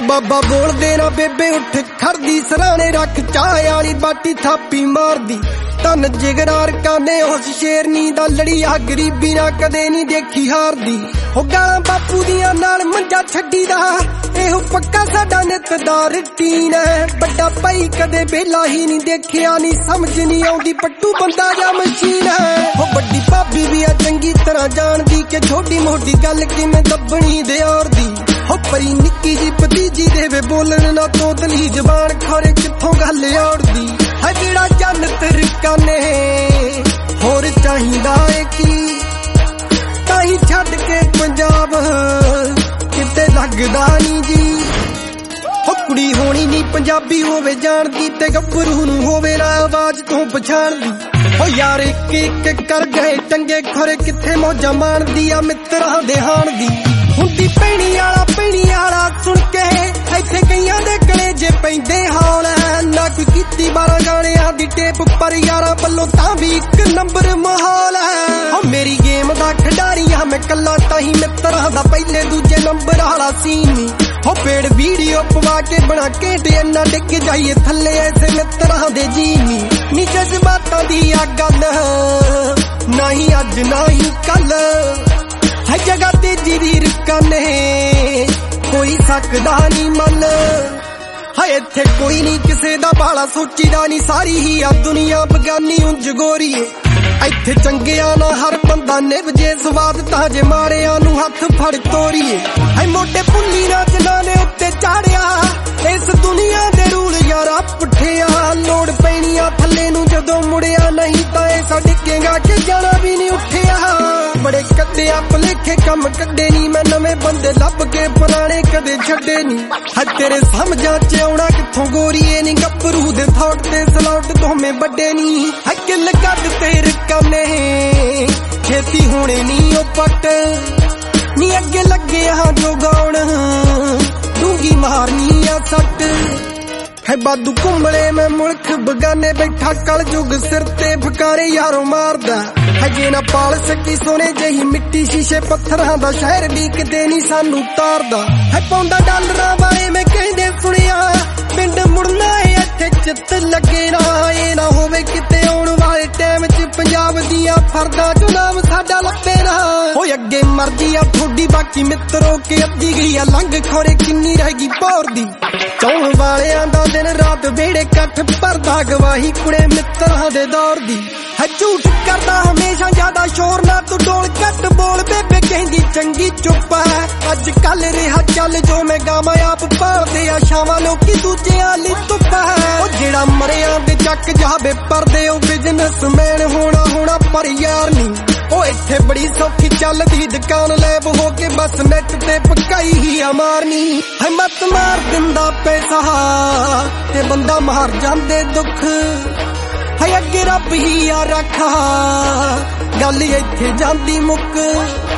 बाबा बोल देना बेबे उठ खड़दी सराने रख चाह वाली बाटी थापी मारदी तन जिगरार काने उस शेरनी दा लड़िया गरीबी ना कदे नहीं देखी हारदी हो गालां बापू दियां नाल मंजा छड्डी दा एहो पक्का साडा नित दा रूटीन है बड़ा भाई कदे बेला ही नहीं देखिया नहीं समझ नहीं आउंदी पट्टू बंदा या मशीन है हो बड़ी भाभी भी आ चंगी तरह जानदी कि छोटी मोटी गल किवें दबणी दे और दी हो परी निक्की जी भतीजी देवे बोलन ना तोतली जबान खरे कित्थों गल औड़दी है जेड़ा जन्नत रिकाने होर चाहिदा है की ताही छड्ड के पंजाब किते लगदा नहीं जी हो कुड़ी होनी नहीं पंजाबी होवे जानदी ते गब्बरू नूं होवे ना आवाज तो पछाणदी हो यार एक एक कर गए टंगे खरे किथे मौजा माणदी आ मित्रां दे हाण दी हुंदी पैणी आला सुन के इत्थे कईयां दे कलेजे पैंदे हौल ना कोई कीती 12 गाणियां दी टेप पर यारां वल्लों तां भी एक नंबर माहौल है हो मेरी गेम दा खिडारी हां मैं कल्ला ताही मित्रां दा पहले दूजे नंबर आला सीन नी हो पेड़ वीडियो पवा के बना के इन्ना डिग जाइए थल्ले ऐसे मित्रां दे जीनी नी जज्बातां दी आ गल नहीं अज नहीं कल है जगह तेजी दी रकाने कोई सकदा नहीं मन है इत्थे कोई नहीं किसे दा बाला सोचीदा नहीं सारी ही आ दुनिया बगानी उंज गोरीए इत्थे चंगिया ना हर बंदा निभजे स्वाद तां जे माड़िया नूं हथ फड़ तोड़ीए है मोटे पुन्नी ना जनाने उत्ते चाड़िया इस दुनिया दे रूल यारा पुठिया लोड़ पैणिया थल्ले नूं जदों मुड़िया नहीं तां ऐसा डिगेगा कि जाना भी नहीं उठिया बड़े कड्डे भलेखे कम कड्डे नी मैं नवे बंदे लभ के पुराने कदे छड्डे नी है तेरे समझा च आउणा कित्थों गोरीए नी गब्बरू दे थॉट ते सलौट दोवें बड्डे नी है किल कद ते रकाने खेती होने नी ओ पट नी अगे लगे हां जो गाउण डूंगी मारनी आ सट है बादू कुंबले में मुल्क बगाने बैठा कल जुग सिर ते फकारे यारों मारदा है जे ना पाल सकी सोने जही मिट्टी शीशे पत्थरां दा शहर भी किते नहीं सानू तारदा है पौंदा डॉलरां बारे में कहंदे सुनिया पिंड मुड़ना है इत्थे चित लगे ना ए ना होवे किते आउण वाले टाइम च पंजाब दियां फरदा चों नाम साडा लपे ना हो अगे मर्जी आ थोड़ी बाकी मित्रों के अद्धी गई आ लंघ खोरे किन्नी रहेगी पौर दी चौण वालियां दा दिन रात वेड़े कठ भरदा गवाही कुड़े मित्रां दे दौर दी है झूठ करदा हमेशा ज्यादा शोर ना तू डोल कट बोल बेबे कहंदी चंगी चुप है अज कल रेहा चल जो मैं गावां आप पालदे आ शावां लोकी दूजे आली धुप है ओ जेड़ा मरिया दे जक जावे परदे ओ बिजनेसमैन होना पर यार नी ओ इत्थे बड़ी सौखी चलदी दुकान लैब हो के बस नेट ते पकाई ही आ मारनी है मत मार दिंदा पैसा ते बंदा मार जांदे दुख है अगे रब ही आ रखा गल इत्थे जांदी मुक।